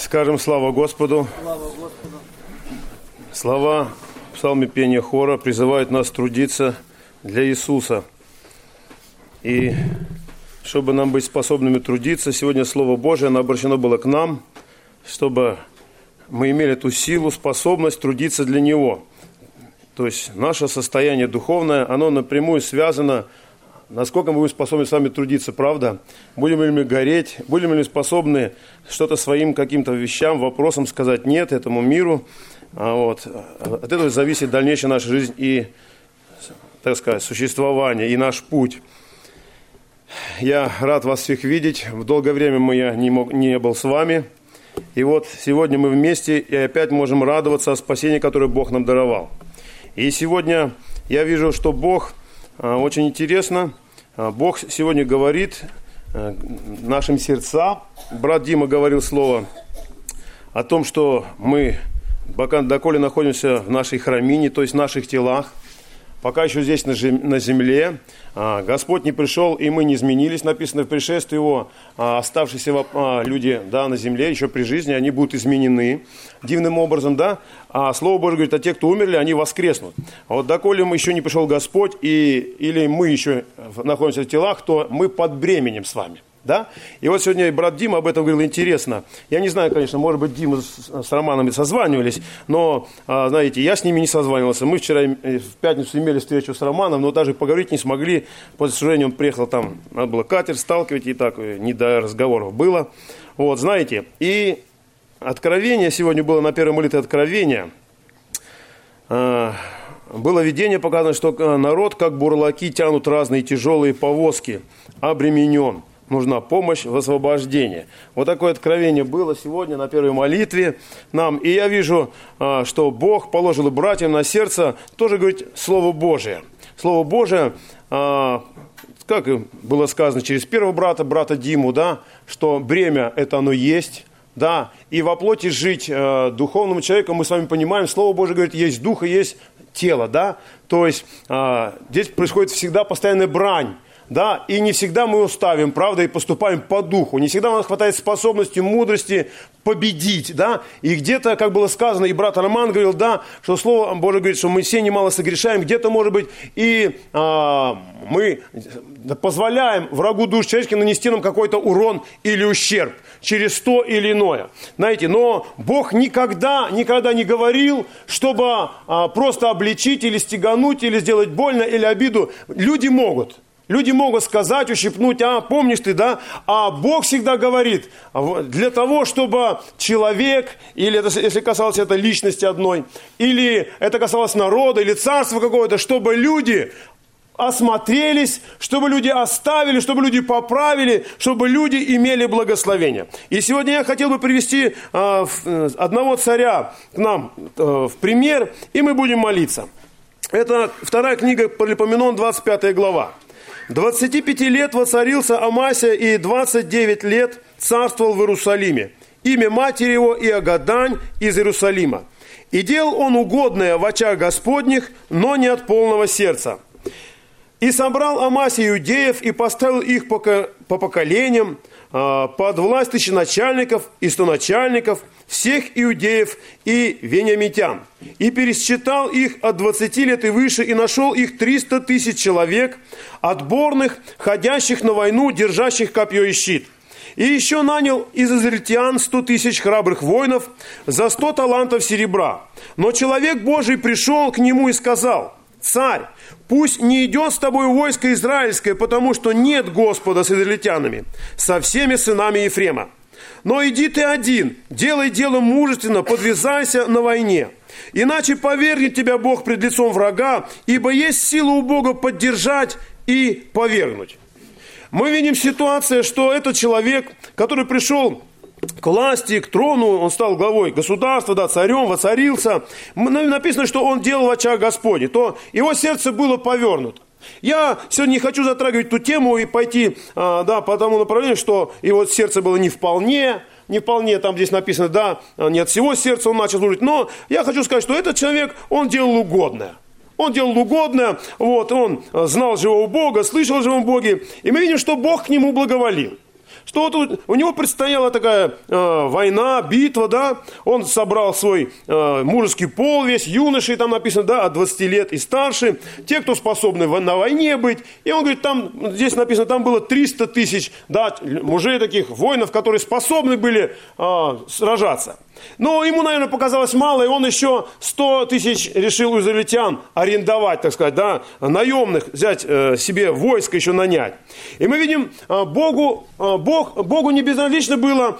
Скажем слава Господу. Слава Господу. Слова в псалме пения хора призывают нас трудиться для Иисуса. И чтобы нам быть способными трудиться, сегодня Слово Божие, оно обращено было к нам, чтобы мы имели эту силу, способность трудиться для Него. То есть наше состояние духовное, оно напрямую связано, насколько мы будем способны с вами трудиться, правда? Будем ли мы гореть, будем ли способны что-то своим каким-то вещам, вопросам сказать «нет» этому миру. От этого зависит дальнейшая наша жизнь и, так сказать, существование, и наш путь. Я рад вас всех видеть. В долгое время я не был с вами. И вот сегодня мы вместе и опять можем радоваться о спасении, которое Бог нам даровал. И сегодня я вижу, что Бог очень интересно. Бог сегодня говорит нашим сердцам. Брат Дима говорил слово о том, что мы, доколе находимся в нашей храмине, то есть в наших телах, пока еще здесь на земле, Господь не пришел, и мы не изменились, написано в пришествии Его, оставшиеся люди на земле, еще при жизни, они будут изменены дивным образом, да, а Слово Божие говорит, а те, кто умерли, они воскреснут. А вот доколе мы еще не пришел Господь, или мы еще находимся в телах, то мы под бременем с вами. Да? И вот сегодня брат Дима об этом говорил, интересно. Я не знаю, конечно, может быть, Дима с Романами созванивались, но, знаете, я с ними не созванивался. Мы вчера в пятницу имели встречу с Романом, но даже поговорить не смогли. По сожалению, он приехал там, надо было катер сталкивать, и так не до разговоров было. Вот, знаете, и откровение сегодня было на первой молитве откровения. Было видение, показано, что народ, как бурлаки, тянут разные тяжелые повозки, обременен. Нужна помощь в освобождении. Вот такое откровение было сегодня на первой молитве нам. И я вижу, что Бог положил братьям на сердце тоже говорить Слово Божие. Слово Божие, как было сказано через первого брата Диму, да, что бремя это оно есть. Да, и во плоти жить духовному человеку, мы с вами понимаем, Слово Божие говорит, есть дух и есть тело. Да? То есть здесь происходит всегда постоянная брань. Да, и не всегда мы уставим, правда, и поступаем по духу. Не всегда у нас хватает способности, мудрости победить, да. И где-то, как было сказано, и брат Роман говорил, да, что Слово Божие говорит, что мы все немало согрешаем. Где-то, может быть, и мы позволяем врагу душ человеческих нанести нам какой-то урон или ущерб через то или иное. Знаете, но Бог никогда не говорил, чтобы просто обличить или стегануть, или сделать больно, или обиду. Люди могут сказать, ущипнуть, помнишь ты, да? А Бог всегда говорит, для того, чтобы человек, или это, если касалось это личности одной, или это касалось народа, или царства какого-то, чтобы люди осмотрелись, чтобы люди оставили, чтобы люди поправили, чтобы люди имели благословение. И сегодня я хотел бы привести одного царя к нам в пример, и мы будем молиться. Это вторая книга Паралипоменон, 25 глава. 25 лет воцарился Амасия, и 29 лет царствовал в Иерусалиме. Имя матери его Иогадань из Иерусалима. И делал он угодное в очах Господних, но не от полного сердца. И собрал Амасия иудеев, и поставил их по поколениям, под власть тысяченачальников и стоначальников, всех иудеев и вениамитян. И пересчитал их от 20 лет и выше, и нашел их 300 тысяч человек, отборных, ходящих на войну, держащих копье и щит. И еще нанял из израильтян 100 тысяч храбрых воинов за 100 талантов серебра. Но человек Божий пришел к нему и сказал: «Царь, пусть не идет с тобой войско израильское, потому что нет Господа с израильтянами, со всеми сынами Ефрема. Но иди ты один, делай дело мужественно, подвязайся на войне. Иначе повергнет тебя Бог пред лицом врага, ибо есть сила у Бога поддержать и повергнуть». Мы видим ситуацию, что этот человек, который пришел к власти, к трону, он стал главой государства, да, царем, воцарился. Написано, что он делал в очах Господне, то его сердце было повернуто. Я сегодня не хочу затрагивать ту тему и пойти по тому направлению, что его сердце было не вполне, там здесь написано, да, не от всего сердца он начал служить, но я хочу сказать, что этот человек, он делал угодное. Он делал угодное, он знал живого Бога, слышал о живом Боге, и мы видим, что Бог к нему благоволил. что вот у него предстояла такая война, битва, да, он собрал свой мужеский пол, весь юношей, там написано, да, от 20 лет и старше, те, кто способны на войне быть, и он говорит, там, здесь написано, там было 300 тысяч, да, мужей таких, воинов, которые способны были сражаться. Но ему, наверное, показалось мало, и он еще 100 тысяч решил у израильтян арендовать, так сказать, да, наемных, взять себе войско еще нанять. И мы видим, Богу не безразлично было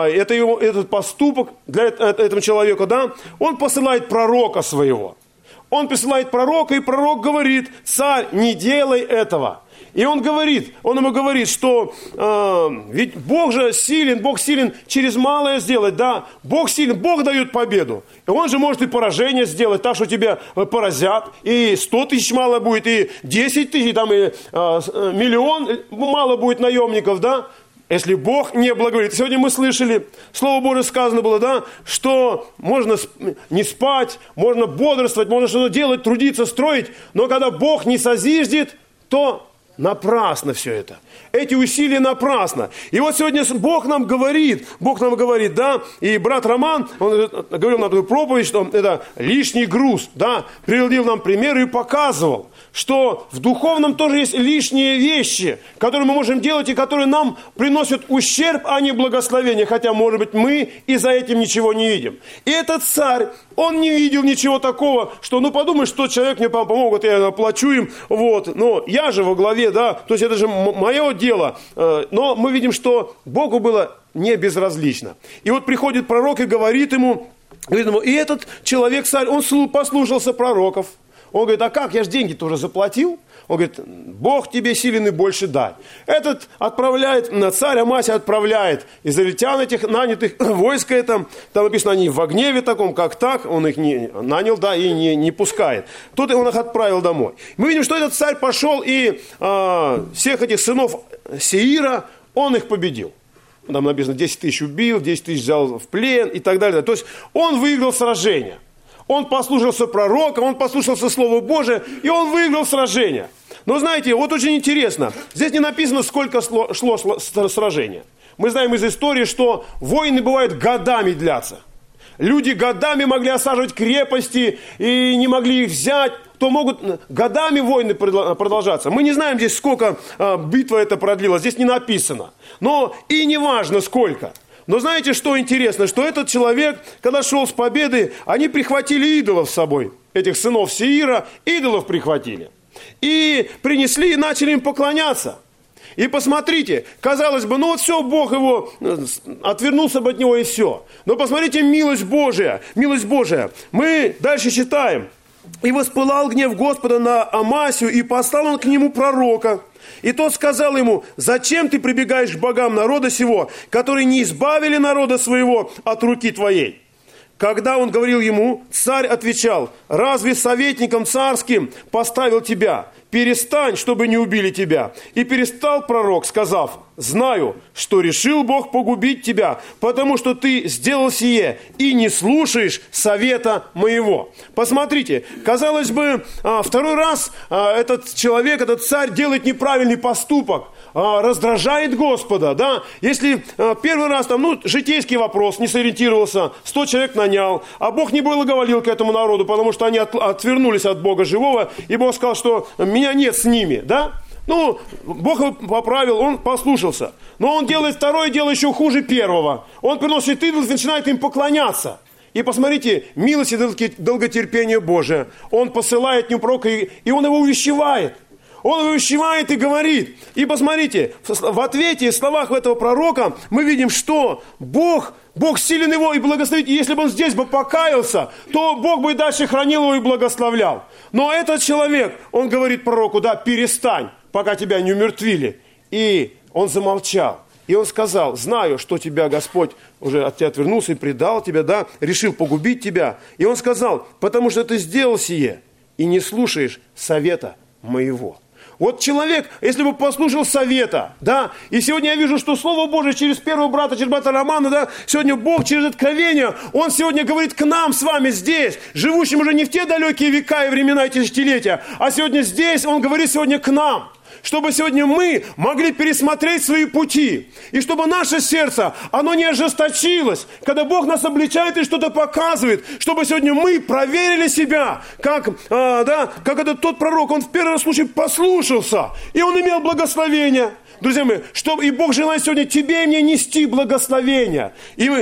этот поступок для этого человека, да, он посылает пророка своего. Он посылает пророка, и пророк говорит, царь, не делай этого. И он ему говорит, что ведь Бог же силен, Бог силен через малое сделать, да, Бог силен, Бог дает победу. И он же может и поражение сделать, так что тебя поразят, и 100 тысяч мало будет, и 10 тысяч, там, и миллион мало будет наемников, да. Если Бог не благоволит. Сегодня мы слышали, Слово Божие сказано было, да, что можно не спать, можно бодрствовать, можно что-то делать, трудиться, строить, но когда Бог не созиждет, то напрасно все это. Эти усилия напрасно. И вот сегодня Бог нам говорит, да, и брат Роман, он говорил нам такую проповедь, что это лишний груз, да, приводил нам примеры и показывал, что в духовном тоже есть лишние вещи, которые мы можем делать и которые нам приносят ущерб, а не благословение, хотя, может быть, мы и за этим ничего не видим. И этот царь, он не видел ничего такого, что, подумай, что человек мне помогут, я оплачу им, вот, но я же во главе, да, то есть это же мое дело. Но мы видим, что Богу было не безразлично. И вот приходит пророк и говорит ему, и этот человек, царь, он послушался пророков. Он говорит, а как, я же деньги тоже заплатил. Он говорит, Бог тебе силен и больше дай. Этот отправляет, царь Амасия отправляет израильтян этих нанятых, войско это, там написано, они в гневе таком, как так, он их не нанял, да, и не пускает. Тут он их отправил домой. Мы видим, что этот царь пошел и всех этих сынов Сеира, он их победил. Там написано, 10 тысяч убил, 10 тысяч взял в плен и так далее. То есть он выиграл сражение. Он послушался пророка, он послушался Слова Божия, и он выиграл сражение. Но знаете, вот очень интересно, здесь не написано, сколько шло сражение. Мы знаем из истории, что войны бывают годами длятся. Люди годами могли осаживать крепости и не могли их взять, то могут годами войны продолжаться. Мы не знаем здесь, сколько битва эта продлилась, здесь не написано. Но и не важно сколько. Но знаете, что интересно? Что этот человек, когда шел с победы, они прихватили идолов с собой. Этих сынов Сеира, идолов прихватили. И принесли, и начали им поклоняться. И посмотрите, казалось бы, все, Бог его отвернулся бы от него и все. Но посмотрите, милость Божия. Мы дальше читаем. «И воспылал гнев Господа на Амасию, и послал он к нему пророка. И тот сказал ему, зачем ты прибегаешь к богам народа сего, которые не избавили народа своего от руки твоей? Когда он говорил ему, царь отвечал, разве советником царским поставил тебя? Перестань, чтобы не убили тебя. И перестал пророк, сказав, знаю, что решил Бог погубить тебя, потому что ты сделал сие и не слушаешь совета моего». Посмотрите, казалось бы, второй раз этот человек, этот царь делает неправильный поступок, раздражает Господа, да? Если первый раз там, житейский вопрос, не сориентировался, 100 человек нанял, а Бог не благоволил к этому народу, потому что они отвернулись от Бога живого, и Бог сказал, что меня нет с ними, да? Бог его поправил, он послушался. Но он делает второе дело еще хуже первого. Он приносит идолов и начинает им поклоняться. И посмотрите, милость и долготерпение Божие. Он посылает к нему пророка, и он его увещевает. Он его увещевает и говорит. И посмотрите, в ответе, в словах этого пророка мы видим, что Бог силен его и благословит. И если бы он здесь бы покаялся, то Бог бы и дальше хранил его и благословлял. Но этот человек, он говорит пророку, да, перестань, пока тебя не умертвили. И он замолчал. И он сказал, знаю, что тебя Господь уже от тебя отвернулся и предал тебя, да, решил погубить тебя. И он сказал, потому что ты сделал сие и не слушаешь совета моего. Вот человек, если бы послушал совета, да, и сегодня я вижу, что Слово Божие через первого брата, через брата Романа, да, сегодня Бог через откровение, Он сегодня говорит к нам с вами здесь, живущим уже не в те далекие века и времена и тысячелетия, а сегодня здесь, Он говорит сегодня к нам, чтобы сегодня мы могли пересмотреть свои пути. И чтобы наше сердце, оно не ожесточилось, когда Бог нас обличает и что-то показывает. Чтобы сегодня мы проверили себя, как этот тот пророк, он в первый случай послушался, и он имел благословение. Друзья мои, и Бог желает сегодня тебе и мне нести благословение.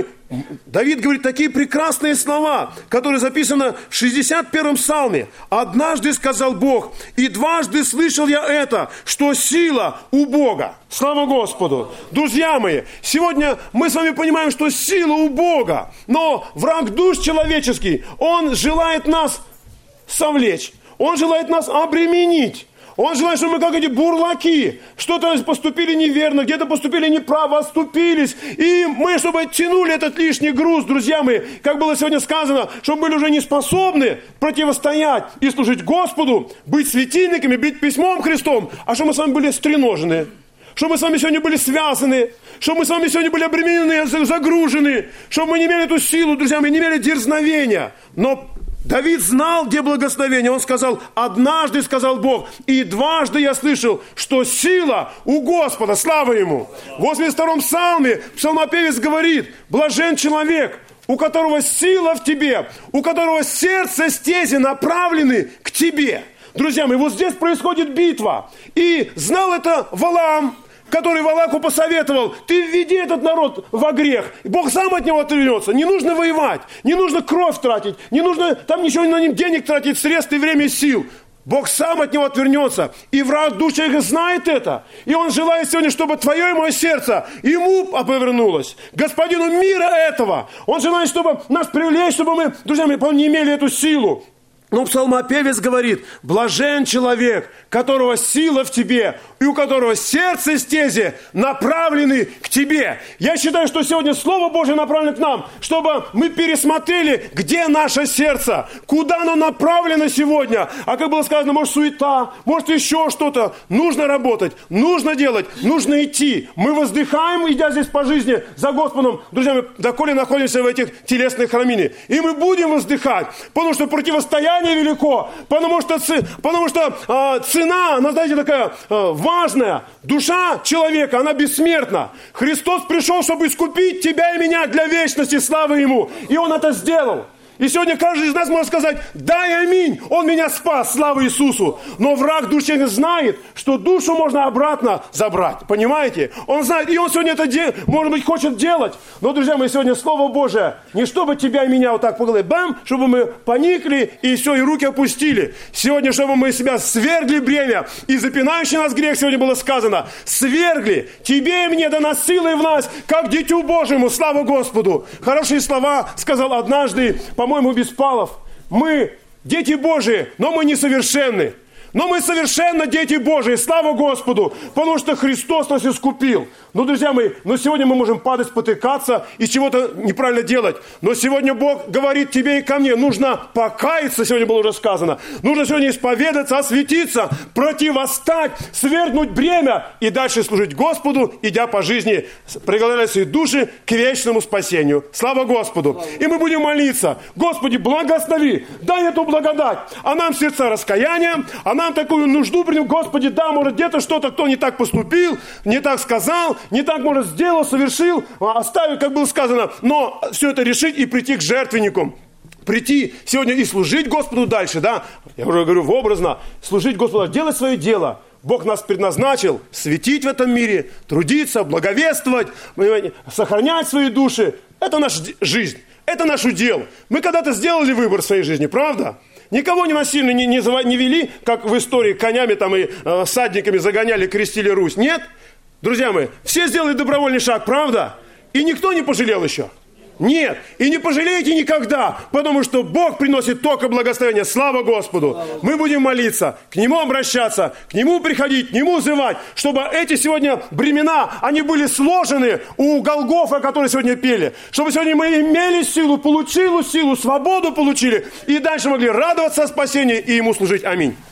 Давид говорит такие прекрасные слова, которые записаны в 61-м псалме. «Однажды сказал Бог, и дважды слышал я это, что сила у Бога». Слава Господу! Друзья мои, сегодня мы с вами понимаем, что сила у Бога, но враг душ человеческий, он желает нас совлечь, он желает нас обременить. Он желает, чтобы мы, как эти бурлаки, что-то поступили неверно, где-то поступили неправо, оступились. И мы, чтобы оттянули этот лишний груз, друзья мои, как было сегодня сказано, чтобы были уже не способны противостоять и служить Господу, быть светильниками, быть письмом Христом, а чтобы мы с вами были стреножены, чтобы мы с вами сегодня были связаны, чтобы мы с вами сегодня были обременены, загружены, чтобы мы не имели эту силу, друзья мои, не имели дерзновения. Но Давид знал, где благословение. Он сказал, однажды сказал Бог, и дважды я слышал, что сила у Господа, слава Ему. В 82-м псалме псалмопевец говорит, блажен человек, у которого сила в тебе, у которого сердце стези направлены к тебе. Друзья мои, вот здесь происходит битва. И знал это Валаам, который Валаку посоветовал, ты введи этот народ во грех. Бог сам от него отвернется. Не нужно воевать, не нужно кровь тратить, не нужно там ничего на ним денег тратить, средств и время и сил. Бог сам от него отвернется. И враг душ человека знает это. И он желает сегодня, чтобы твое и мое сердце ему повернулось. Господину мира этого. Он желает, чтобы нас привлечь, чтобы мы, друзья мои, не имели эту силу. Но псалмопевец говорит, блажен человек, которого сила в тебе, и у которого сердце стези направлены к тебе. Я считаю, что сегодня Слово Божье направлено к нам, чтобы мы пересмотрели, где наше сердце, куда оно направлено сегодня. А как было сказано, может суета, может еще что-то. Нужно работать, нужно делать, нужно идти. Мы воздыхаем, идя здесь по жизни за Господом, друзья мои, доколе находимся в этих телесных храминах. И мы будем воздыхать, потому что противостояние велико, потому что цена, она, знаете, такая важная. Душа человека, она бессмертна. Христос пришел, чтобы искупить тебя и меня для вечности, славы Ему. И Он это сделал. И сегодня каждый из нас может сказать, дай аминь, Он меня спас, слава Иисусу. Но враг души знает, что душу можно обратно забрать, понимаете? Он знает, и он сегодня это, может быть, хочет делать. Но, друзья мои, сегодня Слово Божие, не чтобы тебя и меня вот так по голове, бам, чтобы мы поникли и все, и руки опустили. Сегодня, чтобы мы себя свергли бремя, и запинающий нас грех, сегодня было сказано, свергли, тебе и мне дана сила и власть, как дитю Божьему, слава Господу. Хорошие слова сказал однажды, по-моему, Беспалов. Мы дети Божии, но мы несовершенны. Но мы совершенно дети Божии, слава Господу, потому что Христос нас искупил. Ну, друзья мои, сегодня мы можем падать, спотыкаться и чего-то неправильно делать. Но сегодня Бог говорит тебе и ко мне, нужно покаяться, сегодня было уже сказано. Нужно сегодня исповедаться, осветиться, противостать, свергнуть бремя и дальше служить Господу, идя по жизни, приготовляя свои души к вечному спасению. Слава Господу. И мы будем молиться, Господи, благослови, дай эту благодать, а нам сердца раскаяния, а нам такую нужду приним, Господи, да, может, где-то что-то, кто не так поступил, не так сказал, не так, может, сделал, совершил, оставил, как было сказано, но все это решить и прийти к жертвеннику. Прийти сегодня и служить Господу дальше, да, я уже говорю образно, служить Господу, делать свое дело. Бог нас предназначил светить в этом мире, трудиться, благовествовать, сохранять свои души. Это наша жизнь, это наш удел. Мы когда-то сделали выбор в своей жизни, правда? Никого не насильно не вели, как в истории, конями там и всадниками загоняли, крестили Русь. Нет? Друзья мои, все сделали добровольный шаг, правда? И никто не пожалел еще. Нет, и не пожалеете никогда, потому что Бог приносит только благословение. Слава Господу! Мы будем молиться, к Нему обращаться, к Нему приходить, к Нему взывать, чтобы эти сегодня бремена, они были сложены у Голгофа, которые сегодня пели, чтобы сегодня мы имели силу, получили силу, свободу получили, и дальше могли радоваться спасению и Ему служить. Аминь.